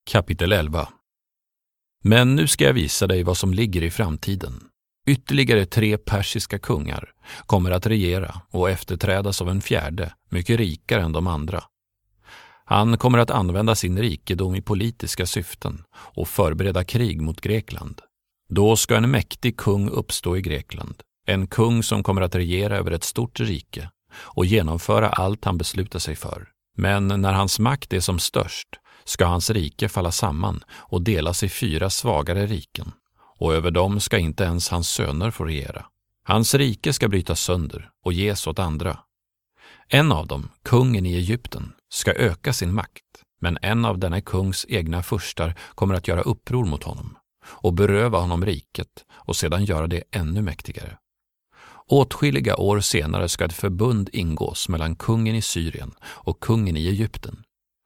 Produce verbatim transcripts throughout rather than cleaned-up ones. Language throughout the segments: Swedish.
Kapitel elva. Men nu ska jag visa dig vad som ligger i framtiden. Ytterligare tre persiska kungar kommer att regera och efterträdas av en fjärde, mycket rikare än de andra. Han kommer att använda sin rikedom i politiska syften och förbereda krig mot Grekland. Då ska en mäktig kung uppstå i Grekland, en kung som kommer att regera över ett stort rike och genomföra allt han beslutar sig för. Men när hans makt är som störst ska hans rike falla samman och delas i fyra svagare riken, och över dem ska inte ens hans söner få regera. Hans rike ska brytas sönder och ges åt andra. En av dem, kungen i Egypten, ska öka sin makt, men en av denna kungs egna furstar kommer att göra uppror mot honom och beröva honom riket och sedan göra det ännu mäktigare. Åtskilliga år senare ska ett förbund ingås mellan kungen i Syrien och kungen i Egypten.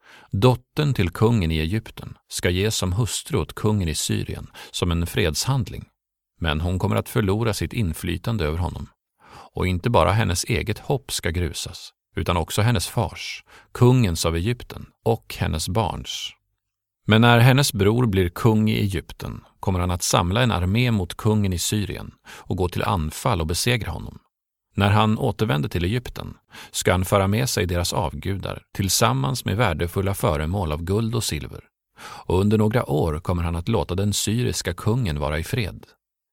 Dottern till kungen i Egypten ska ges som hustru åt kungen i Syrien som en fredshandling, men hon kommer att förlora sitt inflytande över honom. Och inte bara hennes eget hopp ska grusas, utan också hennes fars, kungens av Egypten, och hennes barns. Men när hennes bror blir kung i Egypten kommer han att samla en armé mot kungen i Syrien och gå till anfall och besegra honom. När han återvänder till Egypten ska han föra med sig deras avgudar tillsammans med värdefulla föremål av guld och silver. Och under några år kommer han att låta den syriska kungen vara i fred.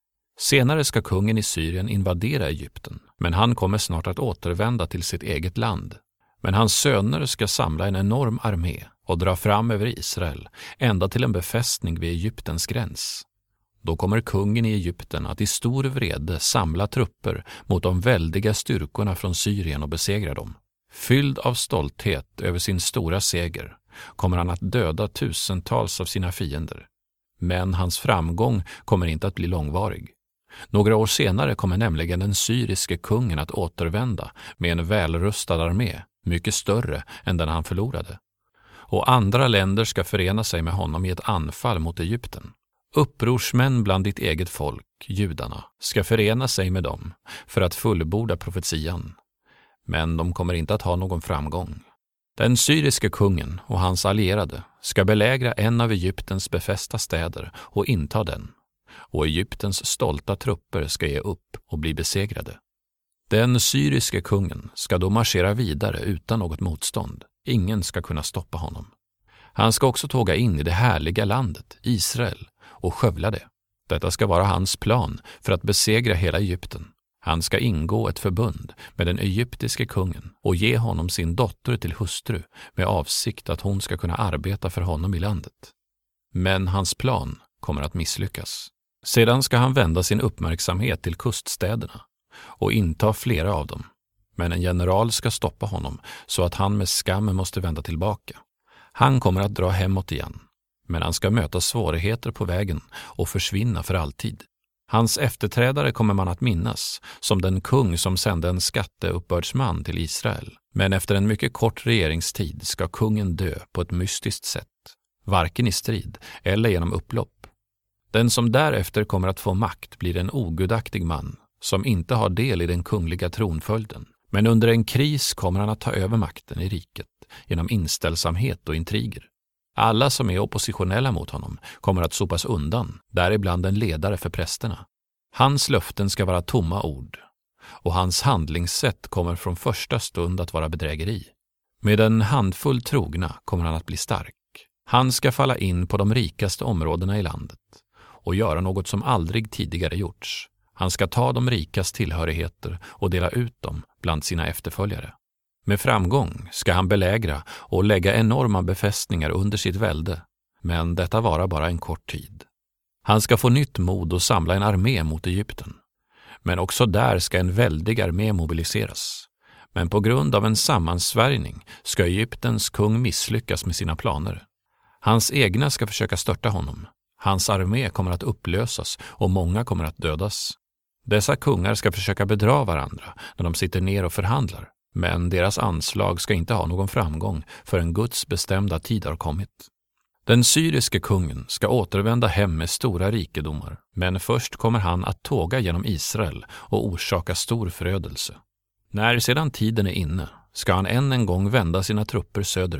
Senare ska kungen i Syrien invadera Egypten, men han kommer snart att återvända till sitt eget land. Men hans söner ska samla en enorm armé och dra fram över Israel ända till en befästning vid Egyptens gräns. Då kommer kungen i Egypten att i stor vrede samla trupper mot de väldiga styrkorna från Syrien och besegra dem. Fylld av stolthet över sin stora seger kommer han att döda tusentals av sina fiender. Men hans framgång kommer inte att bli långvarig. Några år senare kommer nämligen den syriske kungen att återvända med en välrustad armé, mycket större än den han förlorade. Och andra länder ska förena sig med honom i ett anfall mot Egypten. Upprorsmän bland ditt eget folk, judarna, ska förena sig med dem för att fullborda profetian. Men de kommer inte att ha någon framgång. Den syriske kungen och hans allierade ska belägra en av Egyptens befästa städer och inta den. Och Egyptens stolta trupper ska ge upp och bli besegrade. Den syriske kungen ska då marschera vidare utan något motstånd. Ingen ska kunna stoppa honom. Han ska också tåga in i det härliga landet, Israel, och skövla det. Detta ska vara hans plan för att besegra hela Egypten. Han ska ingå ett förbund med den egyptiske kungen och ge honom sin dotter till hustru med avsikt att hon ska kunna arbeta för honom i landet. Men hans plan kommer att misslyckas. Sedan ska han vända sin uppmärksamhet till kuststäderna och inta flera av dem. Men en general ska stoppa honom så att han med skam måste vända tillbaka. Han kommer att dra hemåt igen, men han ska möta svårigheter på vägen och försvinna för alltid. Hans efterträdare kommer man att minnas som den kung som sände en skatteuppbördsman till Israel. Men efter en mycket kort regeringstid ska kungen dö på ett mystiskt sätt, varken i strid eller genom upplopp. Den som därefter kommer att få makt blir en ogudaktig man som inte har del i den kungliga tronföljden. Men under en kris kommer han att ta över makten i riket genom inställsamhet och intriger. Alla som är oppositionella mot honom kommer att sopas undan, däribland en ledare för prästerna. Hans löften ska vara tomma ord, och hans handlingssätt kommer från första stund att vara bedrägeri. Med en handfull trogna kommer han att bli stark. Han ska falla in på de rikaste områdena i landet och göra något som aldrig tidigare gjorts. Han ska ta de rikas tillhörigheter och dela ut dem bland sina efterföljare. Med framgång ska han belägra och lägga enorma befästningar under sitt välde, men detta varar bara en kort tid. Han ska få nytt mod och samla en armé mot Egypten. Men också där ska en väldig armé mobiliseras. Men på grund av en sammansvärjning ska Egyptens kung misslyckas med sina planer. Hans egna ska försöka störta honom. Hans armé kommer att upplösas och många kommer att dödas. Dessa kungar ska försöka bedra varandra när de sitter ner och förhandlar. Men deras anslag ska inte ha någon framgång förrän Guds bestämda tid har kommit. Den syriske kungen ska återvända hem med stora rikedomar, men först kommer han att tåga genom Israel och orsaka stor förödelse. När sedan tiden är inne ska han än en gång vända sina trupper söderut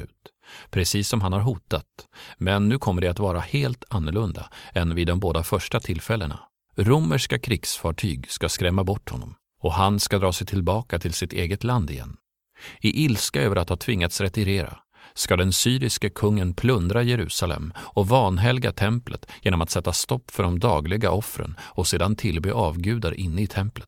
precis som han har hotat, men nu kommer det att vara helt annorlunda än vid de båda första tillfällena. Romerska krigsfartyg ska skrämma bort honom och han ska dra sig tillbaka till sitt eget land igen. I ilska över att ha tvingats retirera ska den syriske kungen plundra Jerusalem och vanhelga templet genom att sätta stopp för de dagliga offren och sedan tillbe avgudar inne i templet.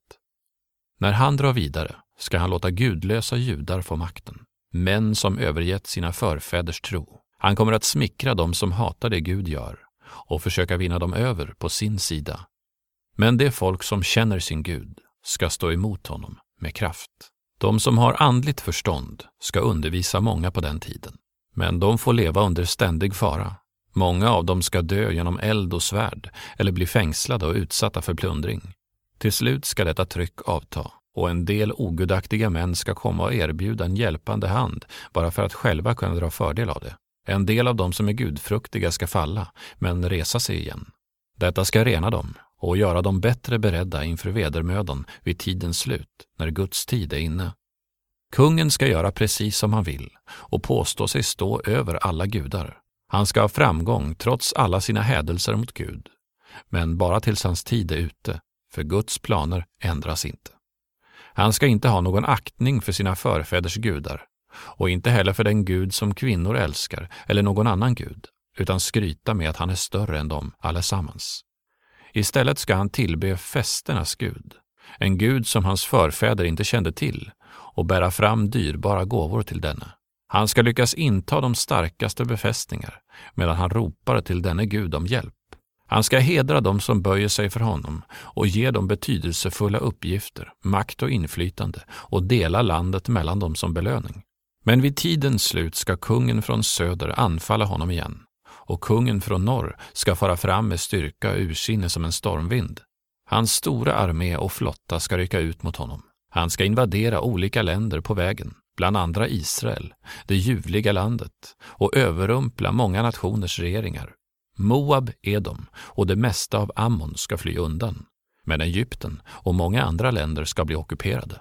När han drar vidare ska han låta gudlösa judar få makten, män som övergett sina förfäders tro. Han kommer att smickra dem som hatar det Gud gör och försöka vinna dem över på sin sida. Men det folk som känner sin Gud ska stå emot honom med kraft. De som har andligt förstånd ska undervisa många på den tiden, men de får leva under ständig fara. Många av dem ska dö genom eld och svärd eller bli fängslade och utsatta för plundring. Till slut ska detta tryck avta och en del ogudaktiga män ska komma och erbjuda en hjälpande hand bara för att själva kunna dra fördel av det. En del av dem som är gudfruktiga ska falla, men resa sig igen. Detta ska rena dem och göra dem bättre beredda inför vedermödan vid tidens slut, när Guds tid är inne. Kungen ska göra precis som han vill och påstå sig stå över alla gudar. Han ska ha framgång trots alla sina hädelser mot Gud, men bara tills hans tid är ute, för Guds planer ändras inte. Han ska inte ha någon aktning för sina förfäders gudar och inte heller för den Gud som kvinnor älskar eller någon annan Gud, utan skryta med att han är större än dem allesammans. Istället ska han tillbe festernas Gud, en Gud som hans förfäder inte kände till, och bära fram dyrbara gåvor till denne. Han ska lyckas inta de starkaste befästningar medan han ropar till denne Gud om hjälp. Han ska hedra dem som böjer sig för honom och ge dem betydelsefulla uppgifter, makt och inflytande och dela landet mellan dem som belöning. Men vid tidens slut ska kungen från söder anfalla honom igen, och kungen från norr ska fara fram med styrka och ursinne som en stormvind. Hans stora armé och flotta ska rycka ut mot honom. Han ska invadera olika länder på vägen, bland andra Israel, det ljuvliga landet, och överrumpla många nationers regeringar. Moab, Edom och det mesta av Ammon ska fly undan, men Egypten och många andra länder ska bli ockuperade.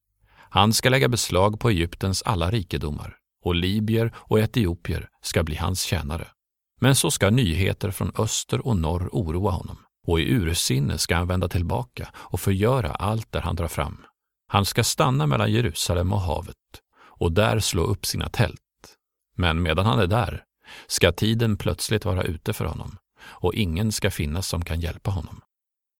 Han ska lägga beslag på Egyptens alla rikedomar, och libyer och etiopier ska bli hans tjänare. Men så ska nyheter från öster och norr oroa honom, och i ursinne ska han vända tillbaka och förgöra allt där han drar fram. Han ska stanna mellan Jerusalem och havet och där slå upp sina tält. Men medan han är där ska tiden plötsligt vara ute för honom och ingen ska finnas som kan hjälpa honom.